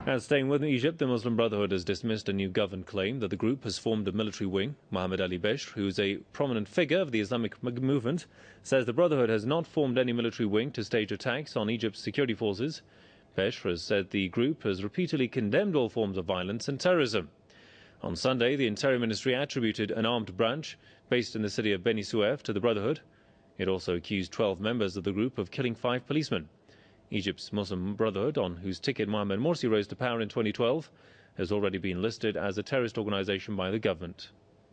And staying with Egypt, the Muslim Brotherhood has dismissed a new governed claim that the group has formed a military wing. Mohammed Ali Beshr, who is a prominent figure of the Islamic movement, says the Brotherhood has not formed any military wing to stage attacks on Egypt's security forces. Beshr has said the group has repeatedly condemned all forms of violence and terrorism. On Sunday, the Interior Ministry attributed an armed branch based in the city of Beni Suef to the Brotherhood. It also accused 12 members of the group of killing 5 policemen. Egypt's Muslim Brotherhood, on whose ticket Mohamed Morsi rose to power in 2012, has already been listed as a terrorist organization by the government.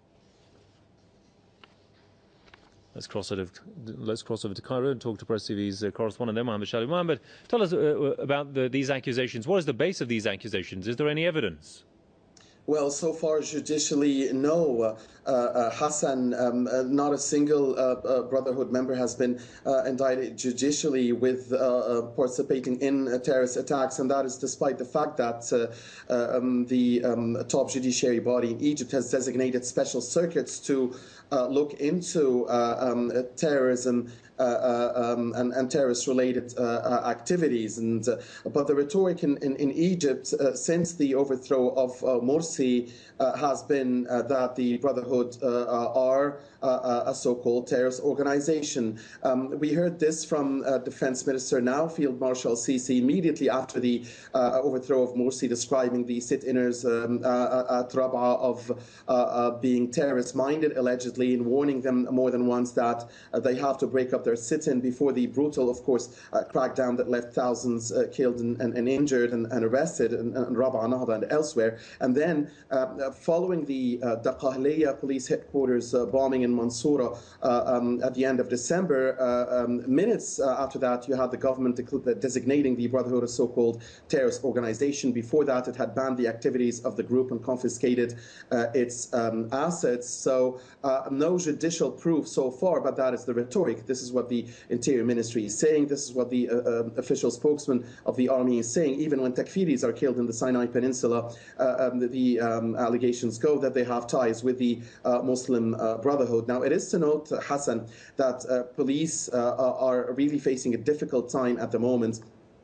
Let's cross over to Cairo and talk to Press TV's correspondent there, Mohammed Shali. Mohammed, tell us about these accusations. What is the base of these accusations? Is there any evidence? Well, so far judicially, no. Hassan, not a single Brotherhood member has been indicted judicially with participating in terrorist attacks, and that is despite the fact that the top judiciary body in Egypt has designated special circuits to look into terrorism and terrorist-related activities. But the rhetoric in Egypt since the overthrow of Morsi has been that the Brotherhood are a so-called terrorist organization. We heard this from Defense Minister, now Field Marshal Sisi, immediately after the overthrow of Morsi, describing the sit-inners at Rabaa of being terrorist-minded, allegedly, and warning them more than once that they have to break up their sit-in before the brutal, of course, crackdown that left thousands killed and injured and arrested in Rabaa, Nahda, and elsewhere. And then, following the Daqahliya police headquarters bombing in Mansoura at the end of December, minutes after that, you had the government designating the Brotherhood a so-called terrorist organization. Before that, it had banned the activities of the group and confiscated its assets. So no judicial proof so far, but that is the rhetoric. This is what the Interior Ministry is saying. This is what the official spokesman of the army is saying. Even when Takfiris are killed in the Sinai Peninsula, the allegations go that they have ties with the Muslim Brotherhood. Now, it is to note, Hassan, that police are really facing a difficult time at the moment.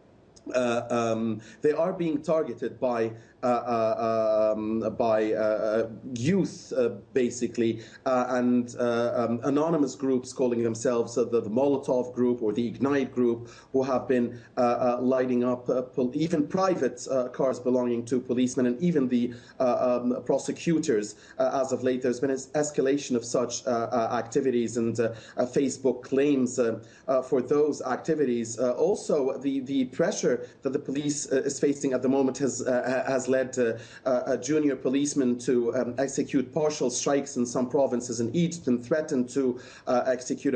They are being targeted by youth, basically, and anonymous groups calling themselves the Molotov group or the Ignite group, who have been lighting up even private cars belonging to policemen and even the prosecutors. As of late, there's been an escalation of such activities and Facebook claims for those activities. Also, the pressure that the police is facing at the moment has led a junior policeman to execute partial strikes in some provinces in Egypt and threatened to execute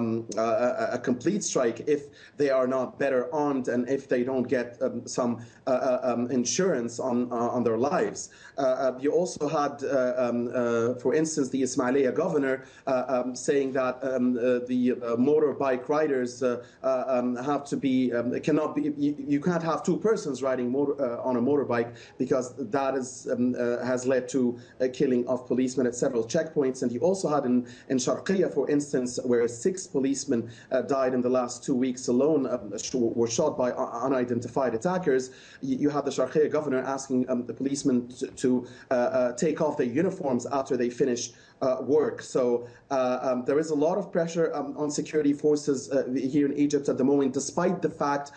a complete strike if they are not better armed and if they don't get some insurance on their lives. You also had, for instance, the Ismailia governor saying that the motorbike riders have to be, you can't have 2 persons riding on a motorbike, because that has led to a killing of policemen at several checkpoints. And you also had in Sharqiya, for instance, where 6 policemen died in the last 2 weeks alone, were shot by unidentified attackers. You had the Sharqiya governor asking the policemen to take off their uniforms after they finish work. So there is a lot of pressure on security forces here in Egypt at the moment, despite the fact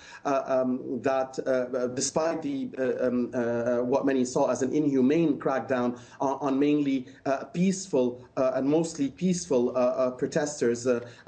that despite the what many saw as an inhumane crackdown on mainly peaceful and mostly peaceful protesters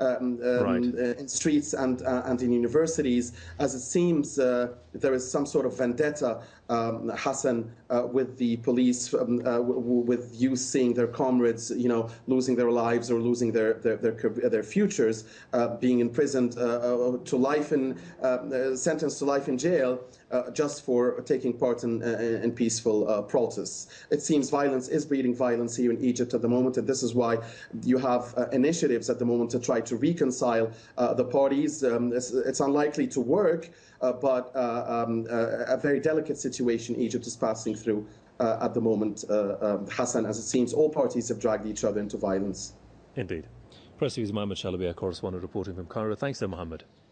in streets and in universities, as it seems there is some sort of vendetta, Hassan, with the police, with youth seeing their comrades, losing their lives or losing their futures, being imprisoned to life sentenced to life in jail just for taking part in peaceful protests. It seems violence is breeding violence here in Egypt at the moment, and this is why you have initiatives at the moment to try to reconcile the parties. It's unlikely to work, but a very delicate situation Egypt is passing through at the moment, Hassan, as it seems all parties have dragged each other into violence. Indeed. Press TV's Mohammed Shalabi, our correspondent reporting from Cairo. Thanks there, Mohammed.